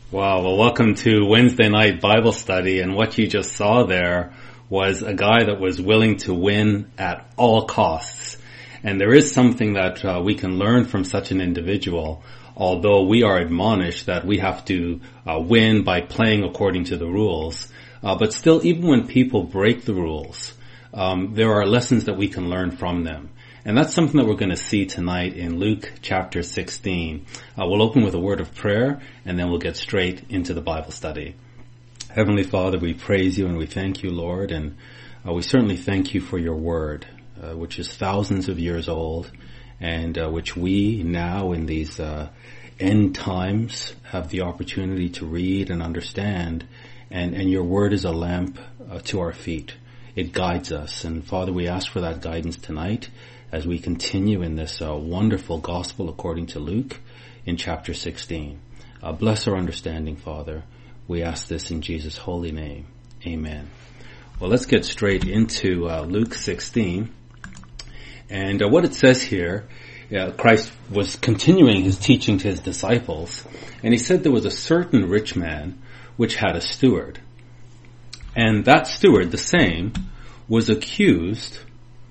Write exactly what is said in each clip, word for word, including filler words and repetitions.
Wow, well, welcome to Wednesday night Bible study, and what you just saw there was a guy that was willing to win at all costs. And there is something that uh, we can learn from such an individual, although we are admonished that we have to uh, win by playing according to the rules. Uh, but still, even when people break the rules, um, there are lessons that we can learn from them. And that's something that we're going to see tonight in Luke chapter sixteen. Uh, we'll open with a word of prayer, and then we'll get straight into the Bible study. Heavenly Father, we praise you and we thank you, Lord, and uh, we certainly thank you for your word, uh, which is thousands of years old, and uh, which we now in these uh, end times have the opportunity to read and understand. And, and your word is a lamp uh, to our feet. It guides us. And Father, we ask for that guidance tonight as we continue in this uh, wonderful gospel according to Luke in chapter sixteen. Uh, bless our understanding, Father. We ask this in Jesus' holy name. Amen. Well, let's get straight into uh, Luke sixteen. And uh, what it says here, uh, Christ was continuing his teaching to his disciples, and he said there was a certain rich man which had a steward. And that steward, the same, was accused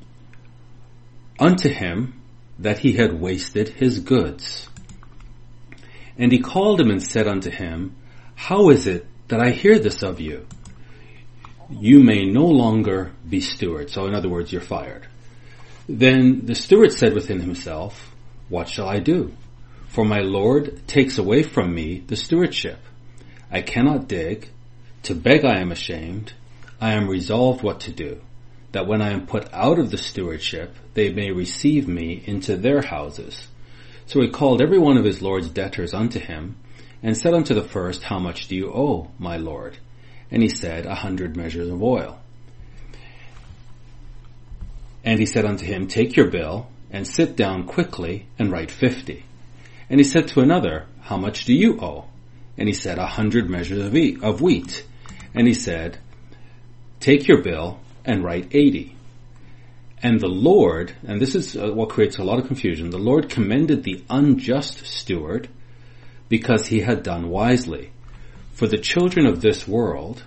unto him that he had wasted his goods. And he called him and said unto him, How is it that I hear this of you? You may no longer be steward. So in other words, you're fired. Then the steward said within himself, What shall I do? For my Lord takes away from me the stewardship. I cannot dig. To beg I am ashamed. I am resolved what to do, that when I am put out of the stewardship, they may receive me into their houses. So he called every one of his Lord's debtors unto him, and said unto the first, How much do you owe, my Lord? And he said, A hundred measures of oil. And he said unto him, Take your bill, and sit down quickly, and write fifty. And he said to another, How much do you owe? And he said, A hundred measures of wheat. And he said, Take your bill, and write eighty. And the Lord, and this is uh, what creates a lot of confusion, the Lord commended the unjust steward because he had done wisely. For the children of this world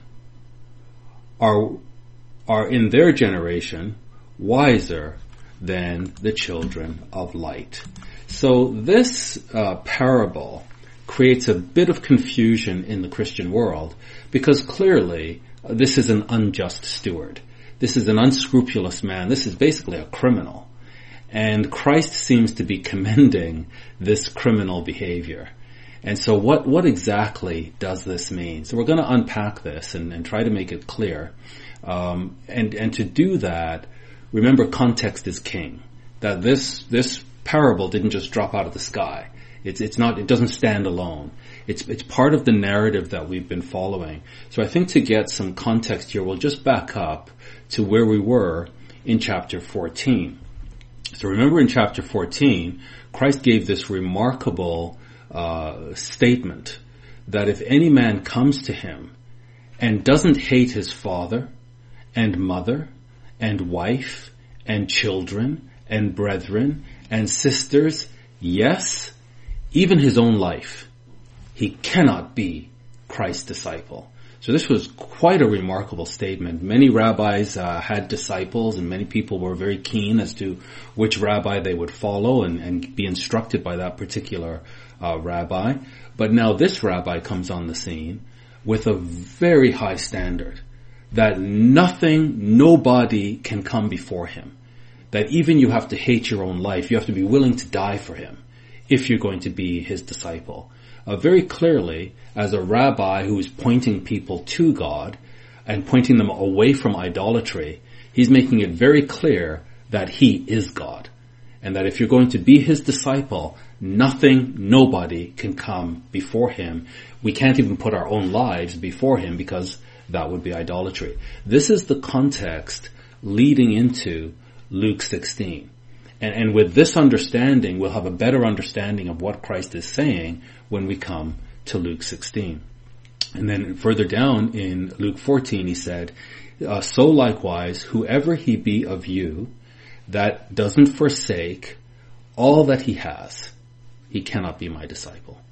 are, are in their generation wiser than the children of light. So this uh, parable creates a bit of confusion in the Christian world because clearly uh, this is an unjust steward. This is an unscrupulous man. This is basically a criminal. And Christ seems to be commending this criminal behavior. And so what, what exactly does this mean? So we're going to unpack this and, and try to make it clear. Um, and, and to do that, remember context is king. That this, this parable didn't just drop out of the sky. It's, it's not, it doesn't stand alone. It's, it's part of the narrative that we've been following. So I think to get some context here, we'll just back up to where we were in chapter fourteen. So remember in chapter fourteen, Christ gave this remarkable uh, statement that if any man comes to him and doesn't hate his father and mother and wife and children and brethren and sisters, yes, even his own life, he cannot be Christ's disciple. So this was quite a remarkable statement. Many rabbis uh, had disciples, and many people were very keen as to which rabbi they would follow and, and be instructed by that particular uh, rabbi. But now this rabbi comes on the scene with a very high standard that nothing, nobody can come before him. That even you have to hate your own life. You have to be willing to die for him if you're going to be his disciple. Uh, very clearly, as a rabbi who is pointing people to God and pointing them away from idolatry, he's making it very clear that he is God. And that if you're going to be his disciple, nothing, nobody can come before him. We can't even put our own lives before him because that would be idolatry. This is the context leading into Luke sixteen. And, and with this understanding, we'll have a better understanding of what Christ is saying when we come to Luke sixteen. And then further down in Luke fourteen, he said, uh, So likewise, whoever he be of you that doesn't forsake all that he has, he cannot be my disciple.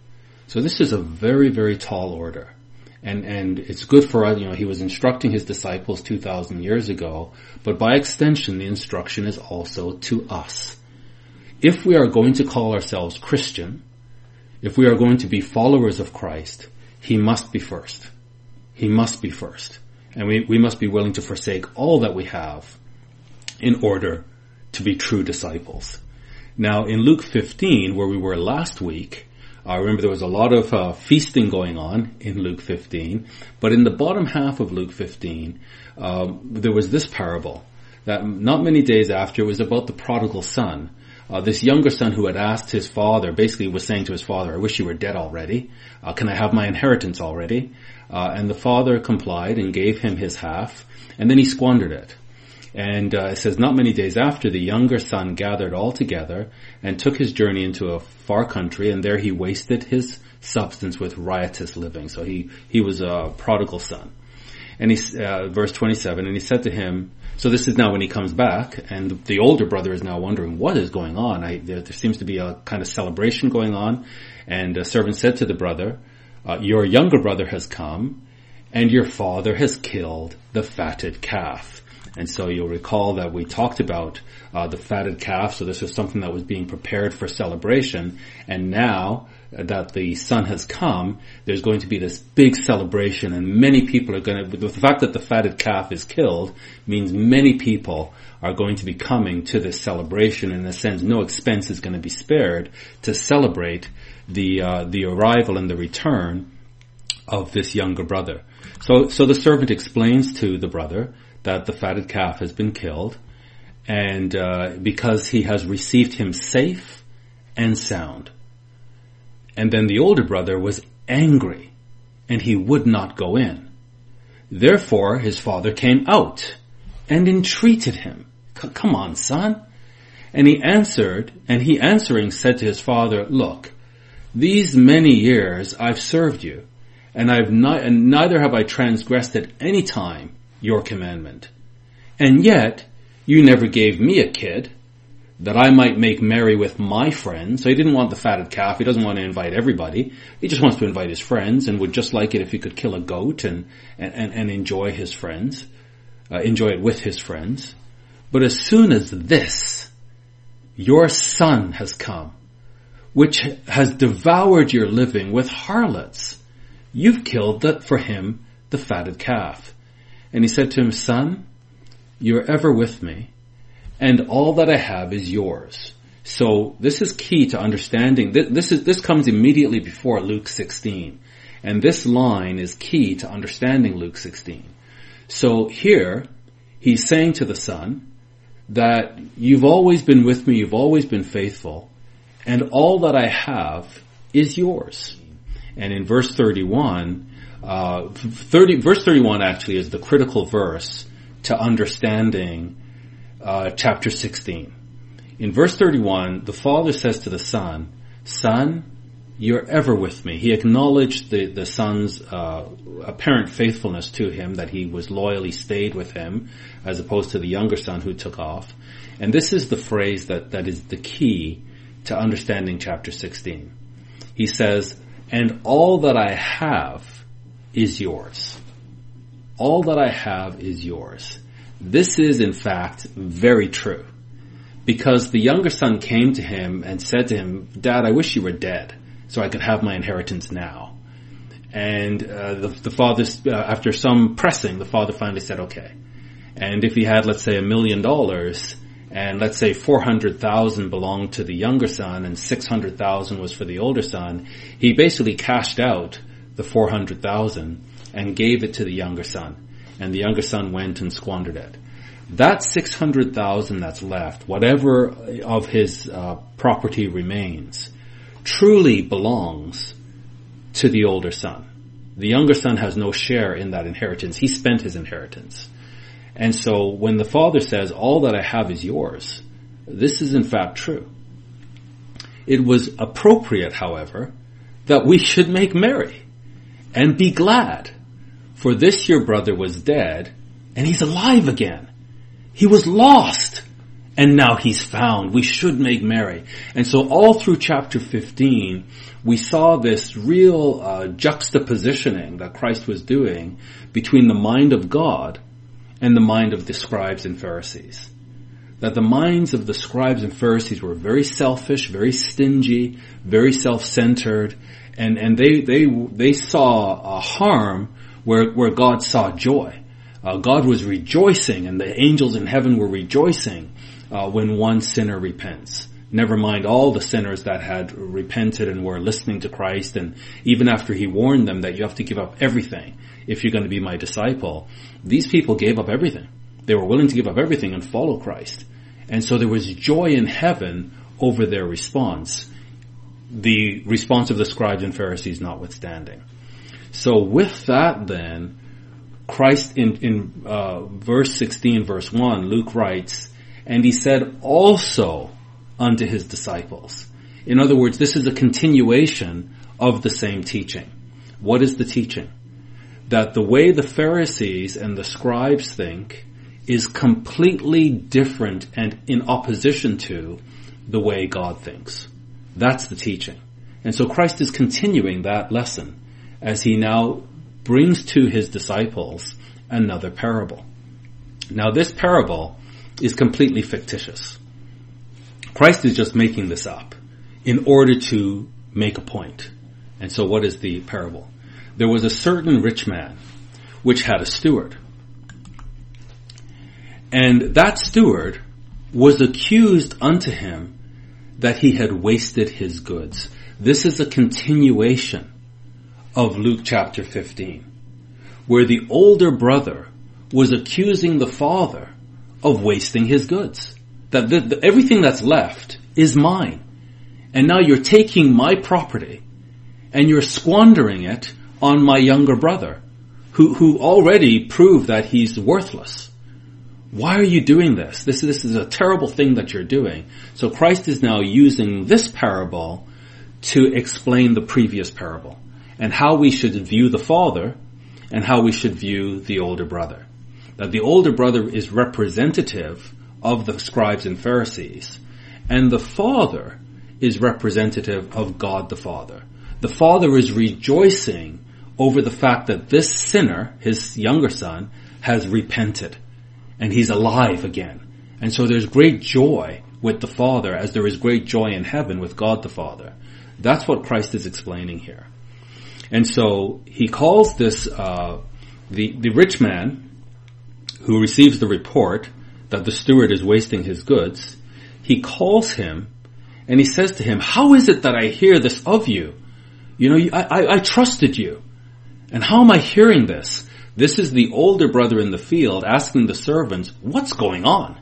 So this is a very, very tall order. And, and it's good for us, you know, he was instructing his disciples two thousand years ago, but by extension, the instruction is also to us. If we are going to call ourselves Christian, if we are going to be followers of Christ, he must be first. He must be first. And we, we must be willing to forsake all that we have in order to be true disciples. Now, in Luke fifteen, where we were last week, I remember there was a lot of uh, feasting going on in Luke fifteen, but in the bottom half of Luke fifteen, um, there was this parable that not many days after, it was about the prodigal son. Uh, this younger son who had asked his father, basically was saying to his father, I wish you were dead already. Uh, can I have my inheritance already? Uh, and the father complied and gave him his half, and then he squandered it. And uh, it says, not many days after, the younger son gathered all together and took his journey into a far country, and there he wasted his substance with riotous living. So he, he was a prodigal son. And he, uh, verse twenty-seven, and he said to him, so this is now when he comes back, and the older brother is now wondering, what is going on? I, there, there seems to be a kind of celebration going on. And a servant said to the brother, uh, your younger brother has come, and your father has killed the fatted calf. And so you'll recall that we talked about uh, the fatted calf. So this was something that was being prepared for celebration. And now that the son has come, there's going to be this big celebration, and many people are going to, with the fact that the fatted calf is killed, means many people are going to be coming to this celebration. In a sense, no expense is going to be spared to celebrate the uh, the arrival and the return of this younger brother. So, so the servant explains to the brother that the fatted calf has been killed, and uh, because he has received him safe and sound. And then the older brother was angry, and he would not go in. Therefore his father came out and entreated him. Come on, son. And he answered, and he answering said to his father, look, these many years I've served you, and I've not, and neither have I transgressed at any time your commandment. And yet you never gave me a kid, that I might make merry with my friends. So he didn't want the fatted calf. He doesn't want to invite everybody. He just wants to invite his friends, and would just like it if he could kill a goat and, and, and enjoy his friends, uh, enjoy it with his friends. But as soon as this, your son has come, which has devoured your living with harlots, you've killed the, for him the fatted calf. And he said to him, son, you're ever with me, and all that I have is yours. So this is key to understanding. This is, this comes immediately before Luke sixteen. And this line is key to understanding Luke sixteen. So here, he's saying to the son that you've always been with me, you've always been faithful, and all that I have is yours. And in verse thirty-one, uh, thirty, verse thirty-one actually is the critical verse to understanding Uh, chapter sixteen. In verse thirty-one, the father says to the son, son, you're ever with me. He acknowledged the, the son's uh, apparent faithfulness to him, that he was loyally stayed with him, as opposed to the younger son who took off. And this is the phrase that, that is the key to understanding chapter sixteen. He says, and all that I have is yours. All that I have is yours. This is, in fact, very true, because the younger son came to him and said to him, Dad, I wish you were dead so I could have my inheritance now. And uh, the, the father, uh, after some pressing, the father finally said, okay. And if he had, let's say, a million dollars, and let's say four hundred thousand belonged to the younger son and six hundred thousand was for the older son, he basically cashed out the four hundred thousand and gave it to the younger son. And the younger son went and squandered it. That six hundred thousand that's left, whatever of his uh, property remains, truly belongs to the older son. The younger son has no share in that inheritance. He spent his inheritance. And so when the father says, all that I have is yours, this is in fact true. It was appropriate, however, that we should make merry and be glad. For this your brother was dead, and he's alive again. He was lost, and now he's found. We should make merry. And so all through chapter fifteen, we saw this real uh, juxtapositioning that Christ was doing between the mind of God and the mind of the scribes and Pharisees. That the minds of the scribes and Pharisees were very selfish, very stingy, very self-centered, and, and they, they, they saw a harm where, where God saw joy. Uh, God was rejoicing, and the angels in heaven were rejoicing uh, when one sinner repents. Never mind all the sinners that had repented and were listening to Christ, and even after he warned them that you have to give up everything if you're going to be my disciple, these people gave up everything. They were willing to give up everything and follow Christ. And so there was joy in heaven over their response, the response of the scribes and Pharisees notwithstanding. So with that then, Christ in, in uh, verse sixteen, verse one, Luke writes, and he said also unto his disciples. In other words, this is a continuation of the same teaching. What is the teaching? That the way the Pharisees and the scribes think is completely different and in opposition to the way God thinks. That's the teaching. And so Christ is continuing that lesson as he now brings to his disciples another parable. Now this parable is completely fictitious. Christ is just making this up in order to make a point. And so what is the parable? There was a certain rich man which had a steward. And that steward was accused unto him that he had wasted his goods. This is a continuation of Luke chapter fifteen, where the older brother was accusing the father of wasting his goods. That the, the, everything that's left is mine. And now you're taking my property and you're squandering it on my younger brother, who, who already proved that he's worthless. Why are you doing this? This, this is a terrible thing that you're doing. So Christ is now using this parable to explain the previous parable and how we should view the father and how we should view the older brother. That the older brother is representative of the scribes and Pharisees, and the father is representative of God the Father. The father is rejoicing over the fact that this sinner, his younger son, has repented and he's alive again. And so there's great joy with the father as there is great joy in heaven with God the Father. That's what Christ is explaining here. And so he calls this uh the the rich man who receives the report that the steward is wasting his goods. He calls him and he says to him, how is it that I hear this of you? You know, I, I, I trusted you. And how am I hearing this? This is the older brother in the field asking the servants, what's going on?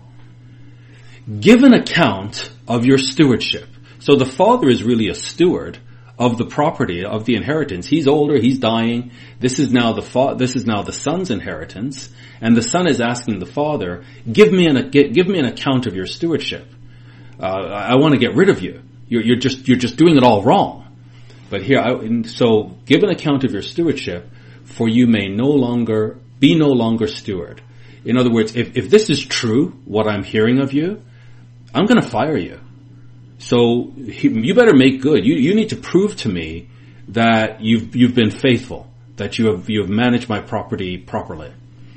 Give an account of your stewardship. So the father is really a steward of the property, of the inheritance. He's older, he's dying. This is now the fa- this is now the son's inheritance, and the son is asking the father, "Give me an give me an account of your stewardship. Uh, I want to get rid of you. You're, you're just you're just doing it all wrong." But here, I, so give an account of your stewardship, for you may no longer be no longer steward. In other words, if if this is true, what I'm hearing of you, I'm going to fire you. So you better make good. You you need to prove to me that you've you've been faithful, that you have you have managed my property properly.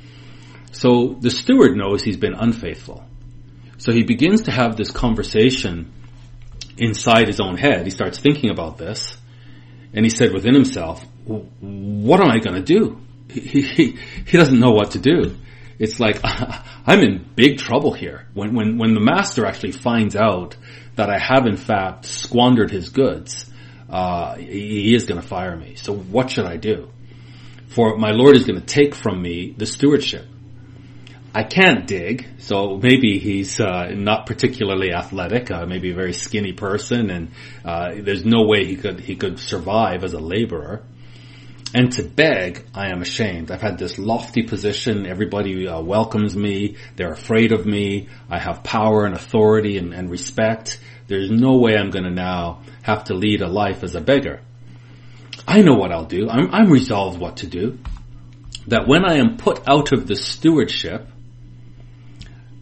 So the steward knows he's been unfaithful. So he begins to have this conversation inside his own head. He starts thinking about this, and he said within himself, "What am I going to do?" He, he he doesn't know what to do. It's like I'm in big trouble here. When when when the master actually finds out that I have in fact squandered his goods, uh, he is going to fire me. So what should I do? For my Lord is going to take from me the stewardship. I can't dig, so maybe he's uh, not particularly athletic, uh, maybe a very skinny person, and uh, there's no way he could he could survive as a laborer. And to beg, I am ashamed. I've had this lofty position. Everybody uh, welcomes me. They're afraid of me. I have power and authority and, and respect. There's no way I'm going to now have to lead a life as a beggar. I know what I'll do. I'm, I'm resolved what to do. That when I am put out of the stewardship,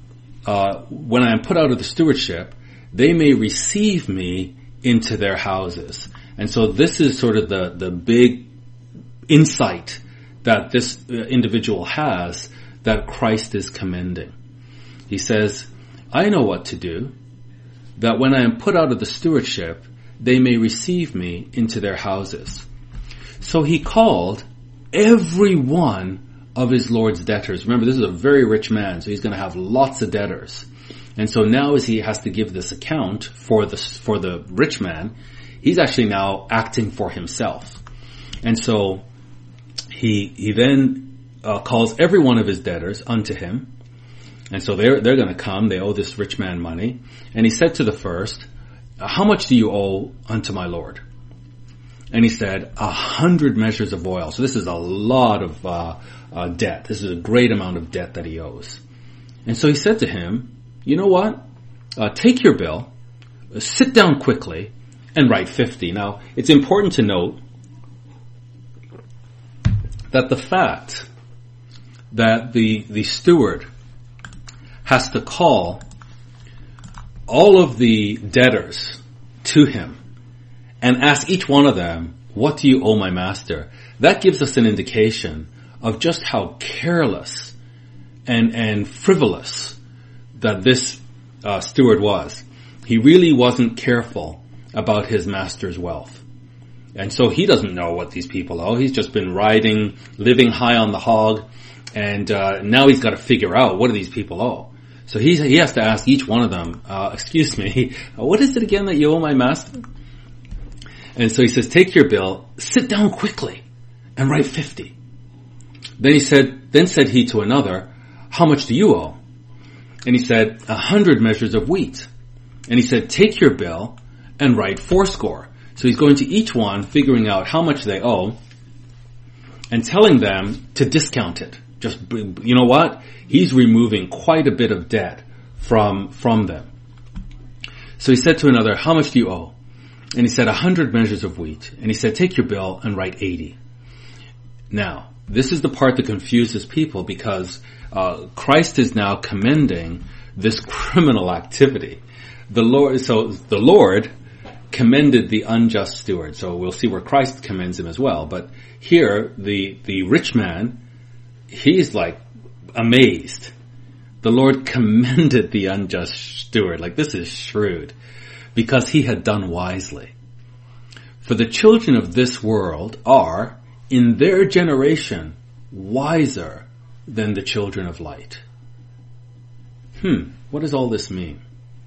uh, when I am put out of the stewardship, they may receive me into their houses. And so this is sort of the, the big insight that this uh, individual has that Christ is commending. He says, I know what to do, that when I am put out of the stewardship, they may receive me into their houses. So he called every one of his Lord's debtors. Remember, this is a very rich man, so he's going to have lots of debtors. And so now as he has to give this account for the, for the rich man, he's actually now acting for himself. And so he, he then uh, calls every one of his debtors unto him. And so they're, they're going to come. They owe this rich man money. And he said to the first, how much do you owe unto my Lord? And he said, a hundred measures of oil. So this is a lot of uh, uh, debt. This is a great amount of debt that he owes. And so he said to him, you know what? Uh, take your bill, sit down quickly, and write fifty. Now, it's important to note that the fact that the, the steward has to call all of the debtors to him and ask each one of them, what do you owe my master? That gives us an indication of just how careless and, and frivolous that this uh, steward was. He really wasn't careful about his master's wealth. And so he doesn't know what these people owe. He's just been riding, living high on the hog, and uh, now he's got to figure out what do these people owe. So he's, he has to ask each one of them, uh, excuse me, what is it again that you owe my master? And so he says, take your bill, sit down quickly, and write fifty. Then he said, then said he to another, how much do you owe? And he said, a hundred measures of wheat. And he said, take your bill and write fourscore. So he's going to each one, figuring out how much they owe, and telling them to discount it. Just, you know what? He's removing quite a bit of debt from, from them. So he said to another, how much do you owe? And he said, a hundred measures of wheat. And he said, take your bill and write eighty. Now, this is the part that confuses people, because uh, Christ is now commending this criminal activity. The Lord, so the Lord commended the unjust steward. So we'll see where Christ commends him as well. But here, the, the rich man, he's like amazed. The Lord commended the unjust steward. Like, this is shrewd, because he had done wisely. For the children of this world are, in their generation, wiser than the children of light. Hmm, what does all this mean?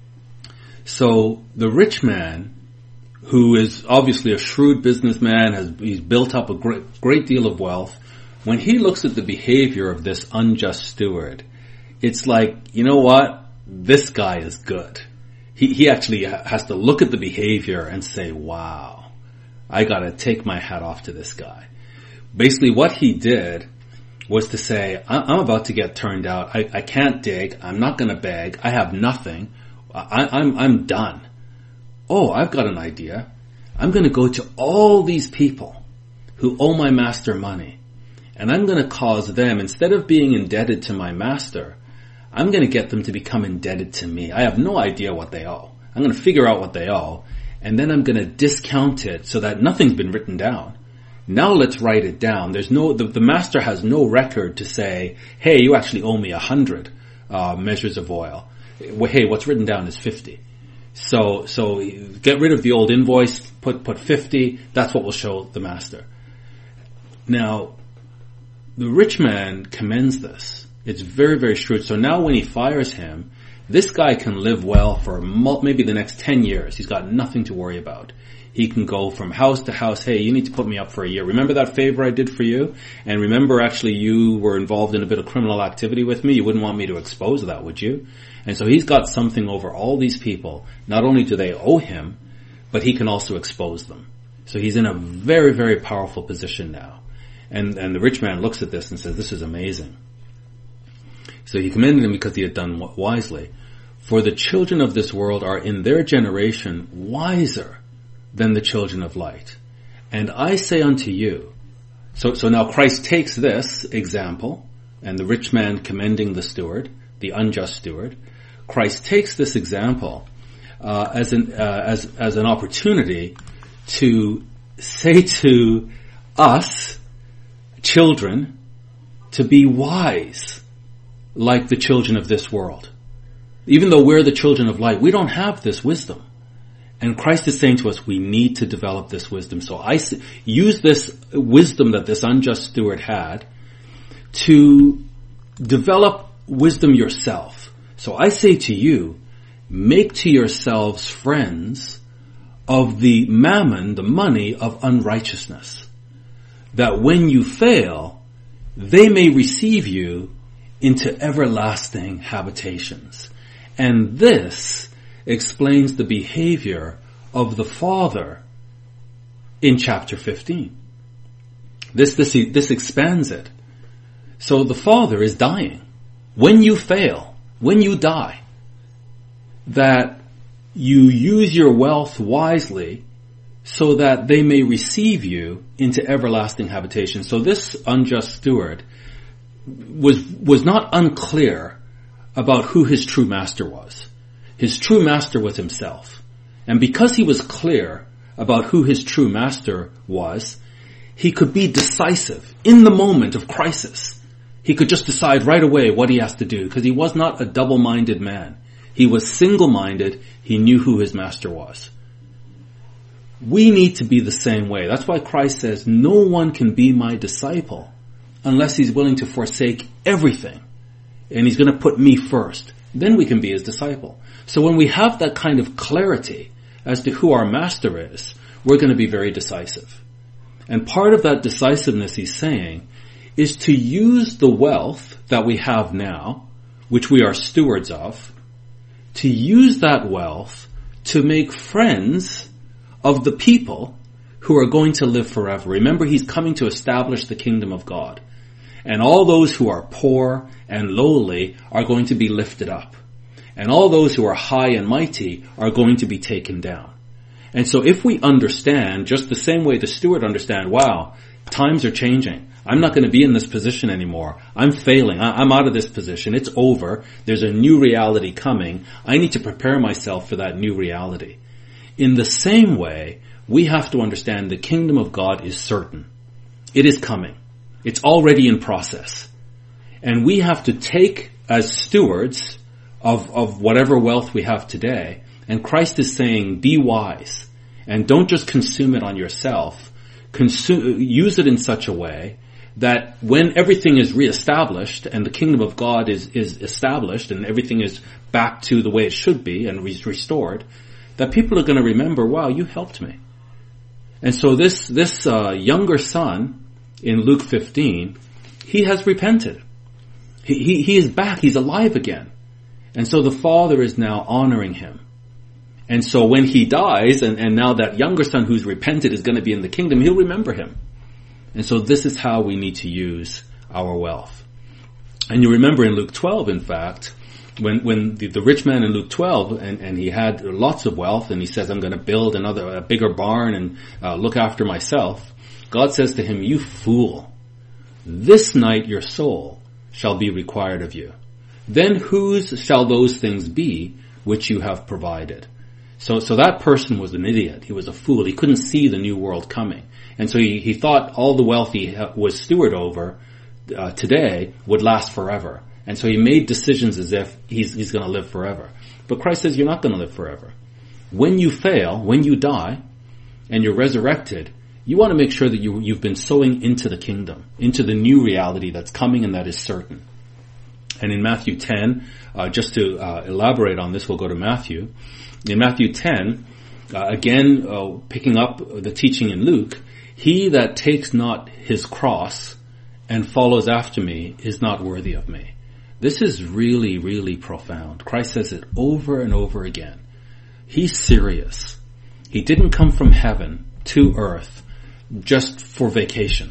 So the rich man, who is obviously a shrewd businessman, has he's built up a great, great deal of wealth, when he looks at the behavior of this unjust steward, it's like, you know what? This guy is good. He, he actually has to look at the behavior and say, wow, I gotta take my hat off to this guy. Basically what he did was to say, I'm about to get turned out. I, I can't dig. I'm not gonna beg. I have nothing. I, I'm, I'm done. Oh, I've got an idea. I'm gonna go to all these people who owe my master money, and I'm gonna cause them, instead of being indebted to my master, I'm going to get them to become indebted to me. I have no idea what they owe. I'm going to figure out what they owe, and then I'm going to discount it so that nothing's been written down. Now let's write it down. There's no, the, the master has no record to say, hey, you actually owe me a hundred uh, measures of oil. Hey, what's written down is fifty. So, so get rid of the old invoice, put, put fifty. That's what will show the master. Now, the rich man commends this. It's very, very shrewd. So now when he fires him, this guy can live well for maybe the next ten years. He's got nothing to worry about. He can go from house to house. Hey, you need to put me up for a year. Remember that favor I did for you? And remember actually you were involved in a bit of criminal activity with me? You wouldn't want me to expose that, would you? And so he's got something over all these people. Not only do they owe him, but he can also expose them. So he's in a very, very powerful position now. And, and the rich man looks at this and says, this is amazing. So he commended him because he had done wisely. For the children of this world are in their generation wiser than the children of light. And I say unto you, so, so now Christ takes this example, and the rich man commending the steward, the unjust steward. Christ takes this example uh, as an uh, as as an opportunity to say to us, children, to be wise like the children of this world. Even though we're the children of light, we don't have this wisdom. And Christ is saying to us, we need to develop this wisdom. So I use this wisdom that this unjust steward had to develop wisdom yourself. So I say to you, make to yourselves friends of the mammon, the money of unrighteousness, that when you fail, they may receive you into everlasting habitations. And this explains the behavior of the Father in chapter fifteen. This, this, this expands it. So the Father is dying. When you fail, when you die, that you use your wealth wisely so that they may receive you into everlasting habitation. So this unjust steward was, was not unclear about who his true master was. His true master was himself. And because he was clear about who his true master was, he could be decisive in the moment of crisis. He could just decide right away what he has to do, because he was not a double-minded man. He was single-minded. He knew who his master was. We need to be the same way. That's why Christ says, no one can be my disciple unless he's willing to forsake everything. And he's going to put me first. Then we can be his disciple. So when we have that kind of clarity as to who our master is, we're going to be very decisive. And part of that decisiveness, he's saying, is to use the wealth that we have now, which we are stewards of, to use that wealth to make friends of the people who are going to live forever. Remember, he's coming to establish the kingdom of God. And all those who are poor and lowly are going to be lifted up. And all those who are high and mighty are going to be taken down. And so if we understand, just the same way the steward understand, wow, times are changing. I'm not going to be in this position anymore. I'm failing. I'm out of this position. It's over. There's a new reality coming. I need to prepare myself for that new reality. In the same way, we have to understand the kingdom of God is certain. It is coming. It's already in process. And we have to take, as stewards of, of whatever wealth we have today, and Christ is saying, be wise, and don't just consume it on yourself. Consume, use it in such a way that when everything is reestablished and the kingdom of God is, is established and everything is back to the way it should be and re- restored, that people are going to remember, wow, you helped me. And so this, this, uh, younger son in Luke fifteen, he has repented. He, he, he is back. He's alive again. And so the Father is now honoring him. And so when he dies, and, and now that younger son who's repented is going to be in the kingdom, he'll remember him. And so this is how we need to use our wealth. And you remember in Luke twelve, in fact, when, when the, the rich man in Luke twelve, and, and he had lots of wealth, and he says, I'm going to build another, a bigger barn and uh, look after myself. God says to him, you fool, this night your soul shall be required of you. Then whose shall those things be which you have provided? So, so that person was an idiot. He was a fool. He couldn't see the new world coming. And so he, he thought all the wealth he was steward over uh, today would last forever. And so he made decisions as if he's, he's going to live forever. But Christ says you're not going to live forever. When you fail, when you die, and you're resurrected, you want to make sure that you, you've been sowing into the kingdom, into the new reality that's coming and that is certain. And in Matthew ten, uh, just to uh, elaborate on this, we'll go to Matthew. In Matthew ten, uh, again, uh, picking up the teaching in Luke, he that takes not his cross and follows after me is not worthy of me. This is really, really profound. Christ says it over and over again. He's serious. He didn't come from heaven to earth just for vacation.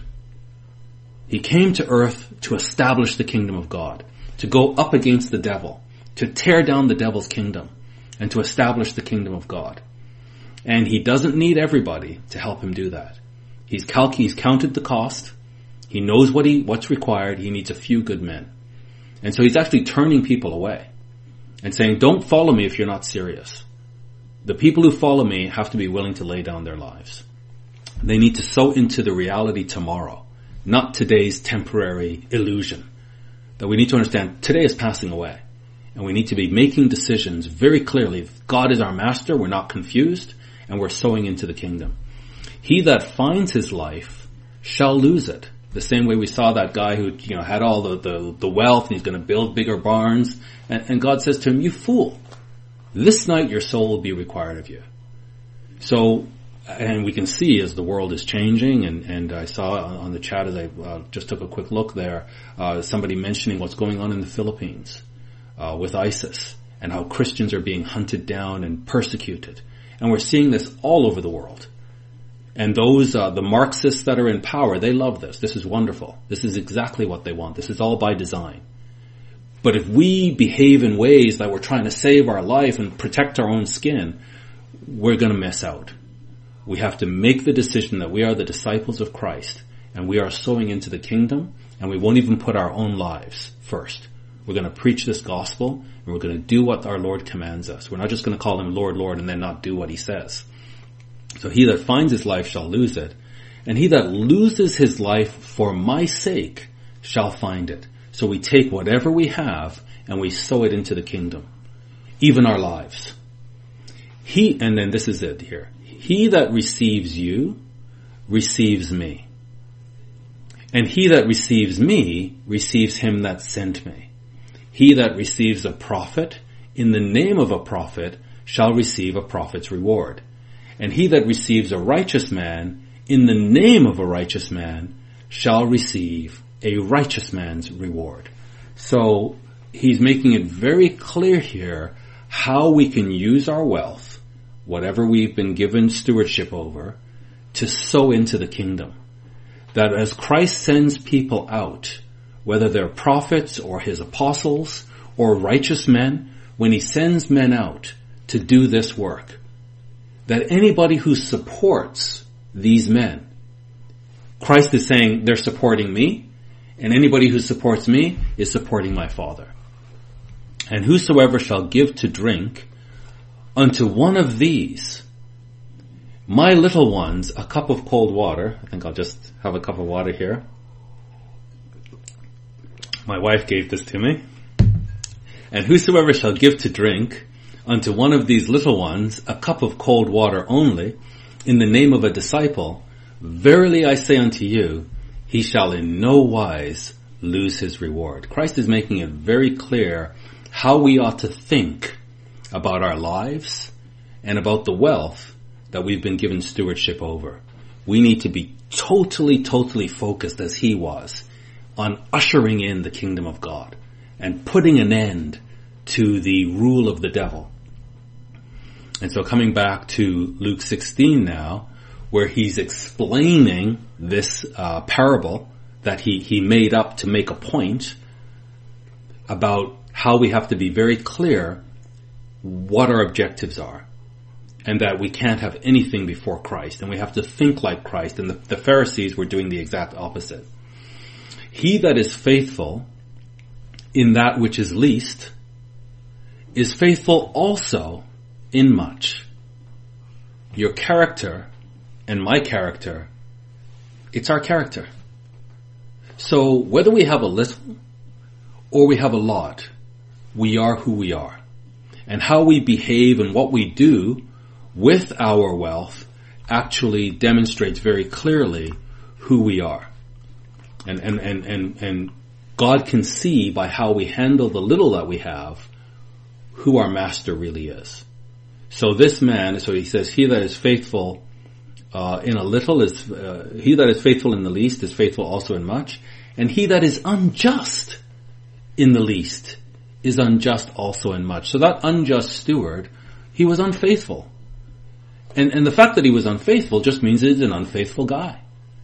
He came to earth to establish the kingdom of God, to go up against the devil, to tear down the devil's kingdom, and to establish the kingdom of God. And he doesn't need everybody to help him do that. He's, cal- he's counted the cost. He knows what he, what's required. He needs a few good men. And so he's actually turning people away. and saying, don't follow me if you're not serious. The people who follow me have to be willing to lay down their lives. They need to sow into the reality tomorrow, not today's temporary illusion. That we need to understand today is passing away. And we need to be making decisions very clearly. God is our master, we're not confused, and we're sowing into the kingdom. He that finds his life shall lose it. The same way we saw that guy who, you know, had all the, the, the wealth and he's going to build bigger barns. And, and God says to him, you fool, this night your soul will be required of you. So, and we can see as the world is changing, and, and I saw on the chat as I uh, just took a quick look there, uh, somebody mentioning what's going on in the Philippines uh, with ISIS and how Christians are being hunted down and persecuted. And we're seeing this all over the world. And those, uh, the Marxists that are in power, they love this. This is wonderful. This is exactly what they want. This is all by design. But if we behave in ways that we're trying to save our life and protect our own skin, we're going to miss out. We have to make the decision that we are the disciples of Christ and we are sowing into the kingdom, and we won't even put our own lives first. We're going to preach this gospel and we're going to do what our Lord commands us. We're not just going to call him Lord, Lord, and then not do what he says. So he that finds his life shall lose it, and he that loses his life for my sake shall find it. So we take whatever we have and we sow it into the kingdom, even our lives. He, and then this is it here. He that receives you receives me. And he that receives me receives him that sent me. He that receives a prophet in the name of a prophet shall receive a prophet's reward. And he that receives a righteous man in the name of a righteous man shall receive a righteous man's reward. So he's making it very clear here how we can use our wealth, whatever we've been given stewardship over, to sow into the kingdom. That as Christ sends people out, whether they're prophets or his apostles or righteous men, when he sends men out to do this work, that anybody who supports these men, Christ is saying they're supporting me, and anybody who supports me is supporting my Father. And whosoever shall give to drink unto one of these, my little ones, a cup of cold water. I think I'll just have a cup of water here. My wife gave this to me. And whosoever shall give to drink unto one of these little ones a cup of cold water only, in the name of a disciple, verily I say unto you, he shall in no wise lose his reward. Christ is making it very clear how we ought to think about our lives and about the wealth that we've been given stewardship over. We need to be totally, totally focused, as he was, on ushering in the kingdom of God and putting an end to the rule of the devil. And so coming back to Luke sixteen now, where he's explaining this uh, parable that he, he made up to make a point about how we have to be very clear what our objectives are, and that we can't have anything before Christ, and we have to think like Christ, and the, the Pharisees were doing the exact opposite. He that is faithful in that which is least is faithful also in much. Your character and my character, it's our character. So whether we have a little or we have a lot, we are who we are. And how we behave and what we do with our wealth actually demonstrates very clearly who we are. And, and, and, and, and God can see by how we handle the little that we have who our master really is. So this man, so he says, he that is faithful uh, in a little is, uh, he that is faithful in the least is faithful also in much. And he that is unjust in the least is unjust also in much. So that unjust steward, he was unfaithful. And, and the fact that he was unfaithful just means he's an unfaithful guy.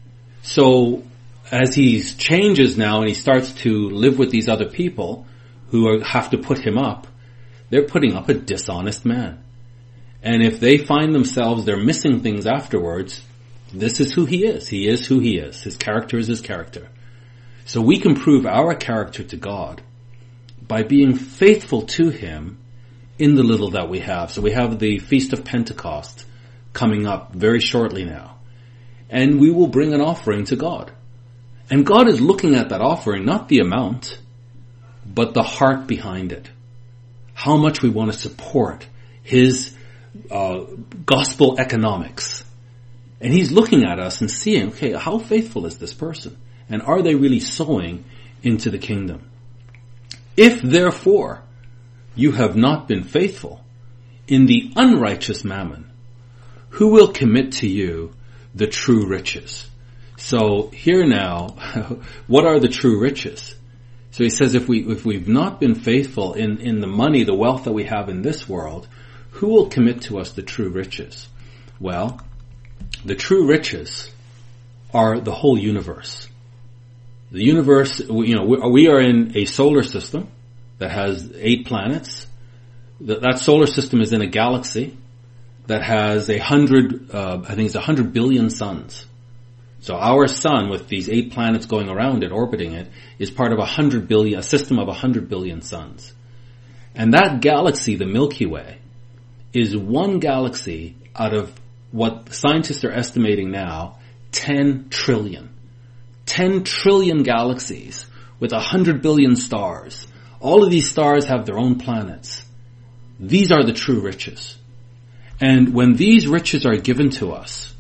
So as he changes now and he starts to live with these other people who are, have to put him up, they're putting up a dishonest man. And if they find themselves, they're missing things afterwards, this is who he is. He is who he is. His character is his character. So we can prove our character to God by being faithful to him in the little that we have. So we have the Feast of Pentecost coming up very shortly now. And we will bring an offering to God. And God is looking at that offering, not the amount, but the heart behind it. How much we want to support His uh, gospel economics. And He's looking at us and seeing, okay, how faithful is this person? And are they really sowing into the kingdom? If therefore you have not been faithful in the unrighteous mammon, who will commit to you the true riches? So here now, what are the true riches? So he says if we, if we've not been faithful in, in the money, the wealth that we have in this world, who will commit to us the true riches? Well, the true riches are the whole universe. The universe, you know, we are in a solar system that has eight planets. That solar system is in a galaxy that has a hundred, uh, I think it's a hundred billion suns. So our sun, with these eight planets going around it, orbiting it, is part of a hundred billion, a system of a hundred billion suns. And that galaxy, the Milky Way, is one galaxy out of what scientists are estimating now, ten trillion. ten trillion galaxies with a hundred billion stars. All of these stars have their own planets. These are the true riches. And when these riches are given to us,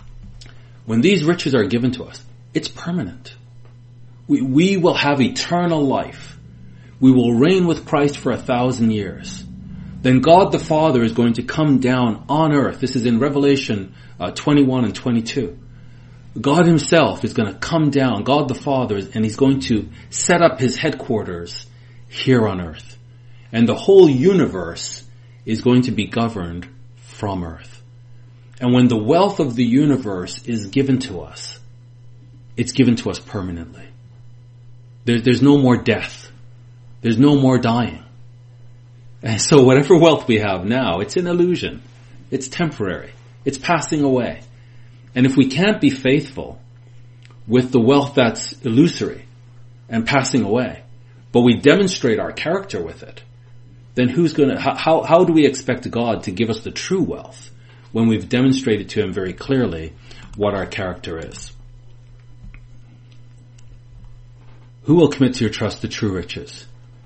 when these riches are given to us, it's permanent. We, we will have eternal life. We will reign with Christ for a thousand years. Then God the Father is going to come down on earth. This is in Revelation uh, twenty-one and twenty-two. God Himself is going to come down, God the Father, and He's going to set up His headquarters here on earth. And the whole universe is going to be governed from earth. And when the wealth of the universe is given to us, it's given to us permanently. There, there's no more death. There's no more dying. And so whatever wealth we have now, it's an illusion. It's temporary. It's passing away. And if we can't be faithful with the wealth that's illusory and passing away, but we demonstrate our character with it, then who's going to, how, how do we expect God to give us the true wealth when we've demonstrated to Him very clearly what our character is? Who will commit to your trust the true riches?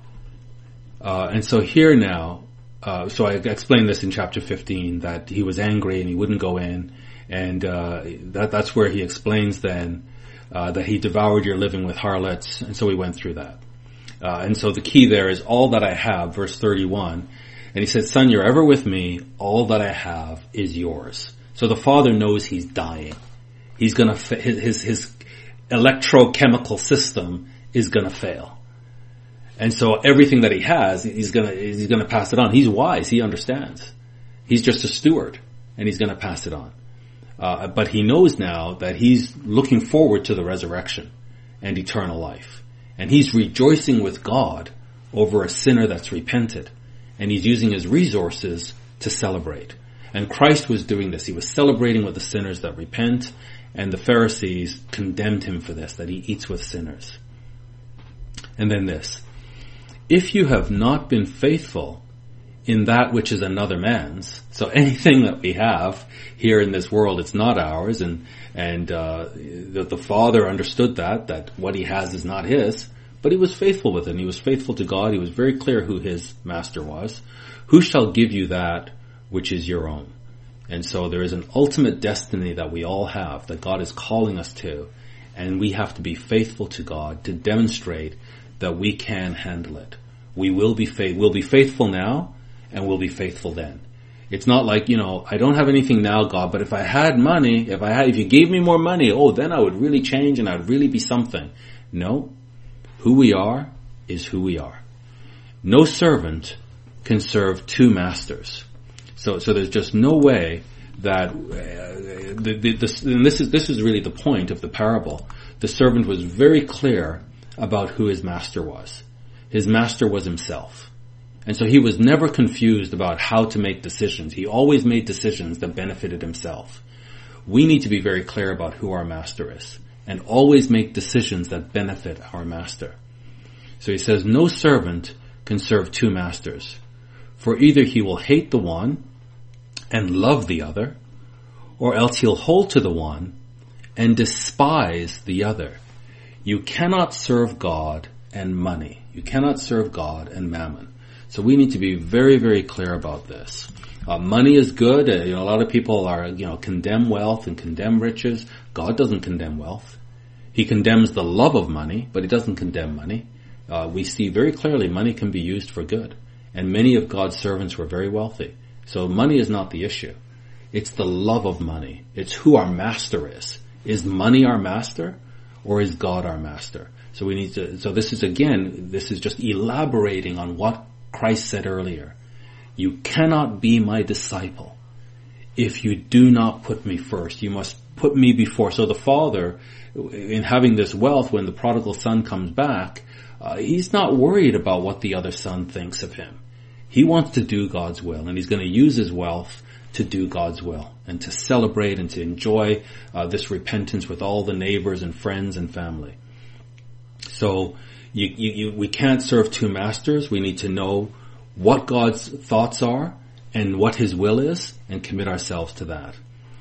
Uh, and so here now, uh, so I explained this in chapter fifteen, that he was angry and he wouldn't go in. And uh, that, that's where he explains then uh, that he devoured your living with harlots. And so we went through that. Uh, and so the key there is all that I have, verse thirty-one. And he said, son, you're ever with me. All that I have is yours. So the father knows he's dying. He's going to, fa- his, his electrochemical system is going to fail. And so everything that he has, he's going to, he's going to pass it on. He's wise. He understands. He's just a steward and he's going to pass it on. Uh, but he knows now that he's looking forward to the resurrection and eternal life. And he's rejoicing with God over a sinner that's repented. And he's using his resources to celebrate. And Christ was doing this. He was celebrating with the sinners that repent. And the Pharisees condemned him for this, that he eats with sinners. And then this. If you have not been faithful in that which is another man's, so anything that we have here in this world, it's not ours, and and uh, the, the Father understood that, that what he has is not his, but he was faithful with it, and he was faithful to God. He was very clear who his master was. Who shall give you that which is your own? And so there is an ultimate destiny that we all have, that God is calling us to, and we have to be faithful to God to demonstrate that we can handle it. We will be faith, we'll be faithful now, and we'll be faithful then. It's not like, you know, I don't have anything now, God, but if I had money, if I had, if you gave me more money, oh, then I would really change and I'd really be something. No. Who we are is who we are. No servant can serve two masters. So, so there's just no way that, uh, the, the, the, and this is, this is really the point of the parable. The servant was very clear about who his master was. His master was himself. And so he was never confused about how to make decisions. He always made decisions that benefited himself. We need to be very clear about who our master is and always make decisions that benefit our master. So he says, no servant can serve two masters. For either he will hate the one and love the other, or else he'll hold to the one and despise the other. You cannot serve God and money. You cannot serve God and mammon. So we need to be very, very clear about this. Uh, money is good. Uh, you know, a lot of people are, you know, condemn wealth and condemn riches. God doesn't condemn wealth. He condemns the love of money, but he doesn't condemn money. Uh, we see very clearly money can be used for good. And many of God's servants were very wealthy. So money is not the issue. It's the love of money. It's who our master is. Is money our master, or is God our master? So we need to, so this is again, this is just elaborating on what Christ said earlier. You cannot be my disciple if you do not put me first. You must put me before. So the father, in having this wealth, when the prodigal son comes back, uh, he's not worried about what the other son thinks of him. He wants to do God's will, and he's going to use his wealth to do God's will and to celebrate and to enjoy uh, this repentance with all the neighbors and friends and family. So you, you, you, we can't serve two masters. We need to know what God's thoughts are and what his will is and commit ourselves to that.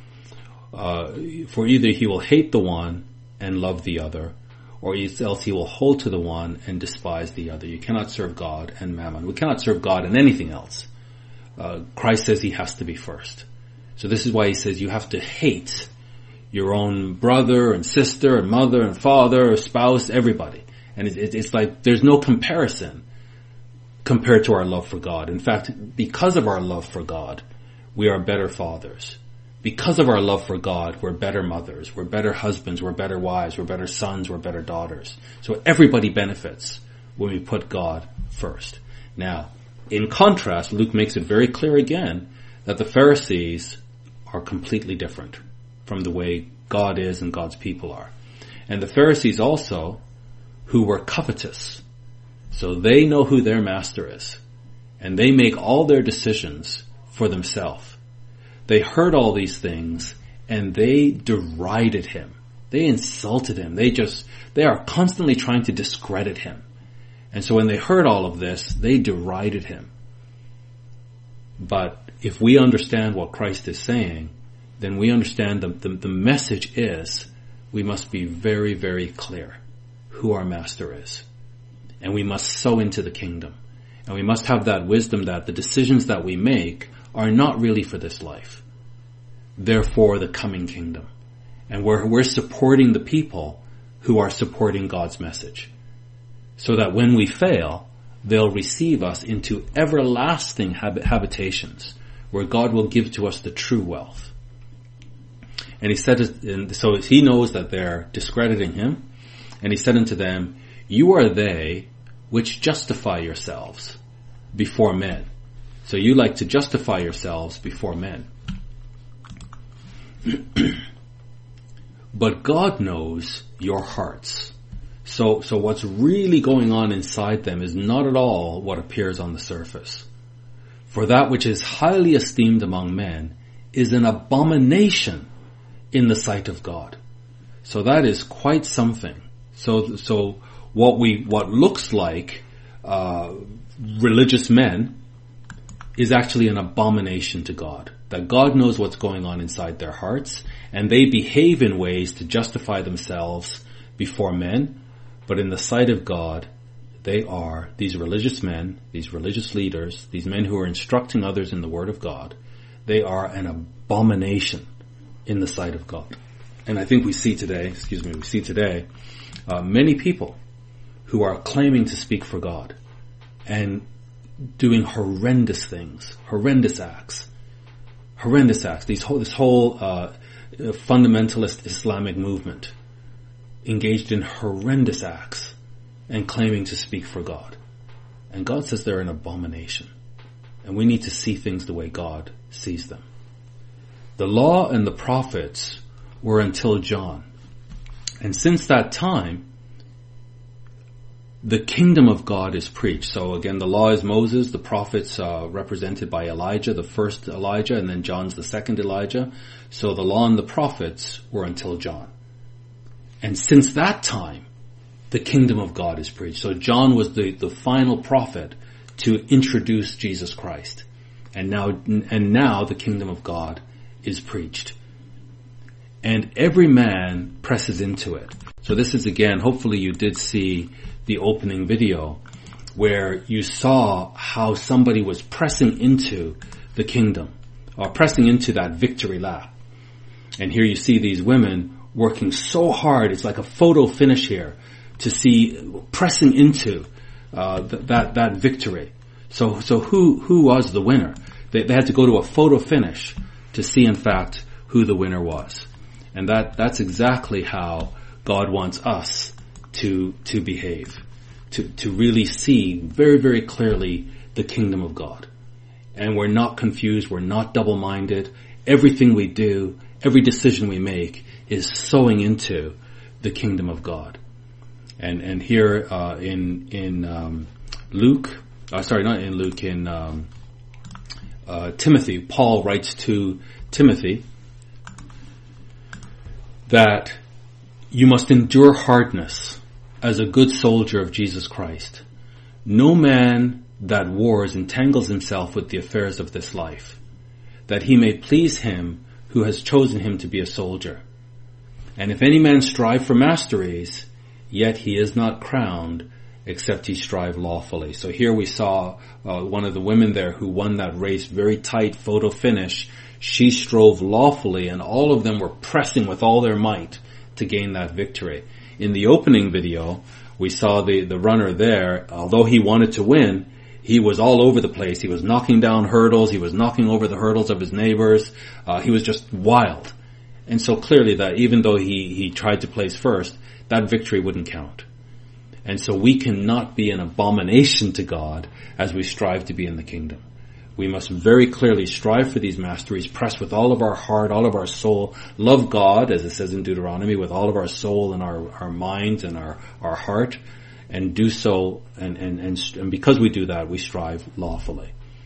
Uh, for either he will hate the one and love the other, or else he will hold to the one and despise the other. You cannot serve God and mammon. We cannot serve God and anything else. Uh, Christ says he has to be first. So this is why he says you have to hate your own brother and sister and mother and father or spouse, everybody. And it, it, it's like there's no comparison compared to our love for God. In fact, because of our love for God, we are better fathers. Because of our love for God, we're better mothers, we're better husbands, we're better wives, we're better sons, we're better daughters. So everybody benefits when we put God first. Now, in contrast, Luke makes it very clear again that the Pharisees are completely different from the way God is and God's people are. And the Pharisees also, who were covetous, so they know who their master is, and they make all their decisions for themselves. They heard all these things, and they derided him. They insulted him. They just, they are constantly trying to discredit him. And so when they heard all of this, they derided him. But if we understand what Christ is saying, then we understand the, the, the message is we must be very, very clear who our master is. And we must sow into the kingdom. And we must have that wisdom that the decisions that we make are not really for this life. They're for the coming kingdom. And we're, we're supporting the people who are supporting God's message. So that when we fail, they'll receive us into everlasting hab- habitations where God will give to us the true wealth. And he said, and so he knows that they're discrediting him. And he said unto them, you are they which justify yourselves before men. So you like to justify yourselves before men. But God knows your hearts. So, so what's really going on inside them is not at all what appears on the surface. For that which is highly esteemed among men is an abomination in the sight of God. So that is quite something. So, so what we, what looks like, uh, religious men is actually an abomination to God. That God knows what's going on inside their hearts, and they behave in ways to justify themselves before men, but in the sight of God, they are, these religious men, these religious leaders, these men who are instructing others in the Word of God, they are an abomination in the sight of God. And I think we see today, excuse me, we see today, uh, many people who are claiming to speak for God and doing horrendous things, horrendous acts, horrendous acts. These whole, this whole uh, fundamentalist Islamic movement engaged in horrendous acts and claiming to speak for God. And God says they're an abomination. And we need to see things the way God sees them. The law and the prophets were until John. And since that time, the kingdom of God is preached. So again, the law is Moses, the prophets uh, represented by Elijah, the first Elijah, and then John's the second Elijah. So the law and the prophets were until John. And since that time, the kingdom of God is preached. So John was the, the final prophet to introduce Jesus Christ. And now, and now the kingdom of God is preached. And every man presses into it. So this is again, hopefully you did see the opening video where you saw how somebody was pressing into the kingdom, or pressing into that victory lap. And here you see these women working so hard. It's like a photo finish here to see pressing into uh, th- that that victory. So so who who was the winner? They, they had to go to a photo finish to see, in fact, who the winner was. And that that's exactly how God wants us to to behave, to to really see very very clearly the kingdom of God. And we're not confused. We're not double-minded. Everything we do, every decision we make is sowing into the kingdom of God. And and here uh, in in um, Luke, uh, sorry, not in Luke, in um, uh, Timothy, Paul writes to Timothy that you must endure hardness as a good soldier of Jesus Christ. No man that wars entangles himself with the affairs of this life, that he may please him who has chosen him to be a soldier. And if any man strive for masteries, yet he is not crowned, except he strive lawfully. So here we saw uh, one of the women there who won that race, very tight photo finish. She strove lawfully, and all of them were pressing with all their might to gain that victory. In the opening video, we saw the, the runner there, although he wanted to win, he was all over the place. He was knocking down hurdles. He was knocking over the hurdles of his neighbors. Uh, he was just wild. And so clearly that even though he, he tried to place first, that victory wouldn't count. And so we cannot be an abomination to God as we strive to be in the kingdom. We must very clearly strive for these masteries, press with all of our heart, all of our soul, love God, as it says in Deuteronomy, with all of our soul and our, our mind and our, our heart, and do so, and, and, and, and because we do that, we strive lawfully.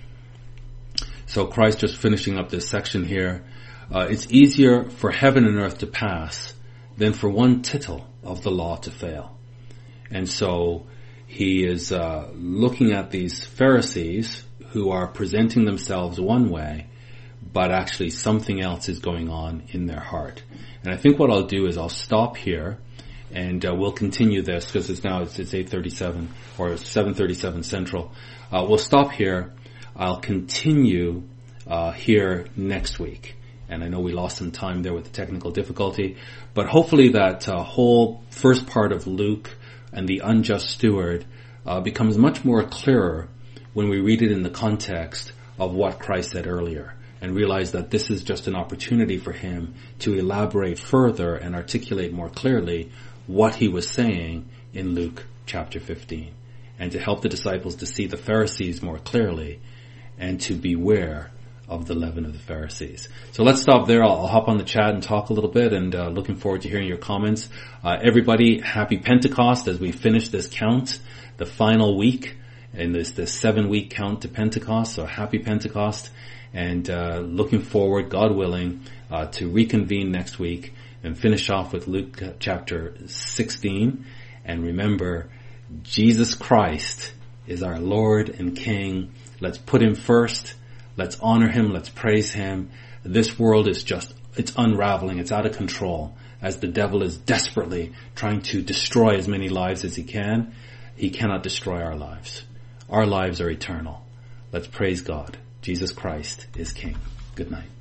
So Christ, just finishing up this section here, uh, it's easier for heaven and earth to pass than for one tittle of the law to fail. And so he is uh, looking at these Pharisees who are presenting themselves one way, but actually something else is going on in their heart. And I think what I'll do is I'll stop here, and uh, we'll continue this because it's now it's, it's eight thirty-seven or seven thirty-seven Central. Uh, we'll stop here. I'll continue uh, here next week. And I know we lost some time there with the technical difficulty, but hopefully that uh, whole first part of Luke and the unjust steward uh, becomes much more clearer when we read it in the context of what Christ said earlier, and realize that this is just an opportunity for him to elaborate further and articulate more clearly what he was saying in Luke chapter fifteen, and to help the disciples to see the Pharisees more clearly and to beware of the leaven of the Pharisees. So let's stop there. I'll, I'll hop on the chat and talk a little bit, and uh, looking forward to hearing your comments. Uh, everybody, happy Pentecost as we finish this count, the final week in this, this seven week count to Pentecost. So happy Pentecost, and uh, looking forward, God willing, uh, to reconvene next week and finish off with Luke chapter sixteen. And remember, Jesus Christ is our Lord and King. Let's put him first. Let's honor him. Let's praise him. This world is just, it's unraveling. It's out of control as the devil is desperately trying to destroy as many lives as he can. He cannot destroy our lives. Our lives are eternal. Let's praise God. Jesus Christ is King. Good night.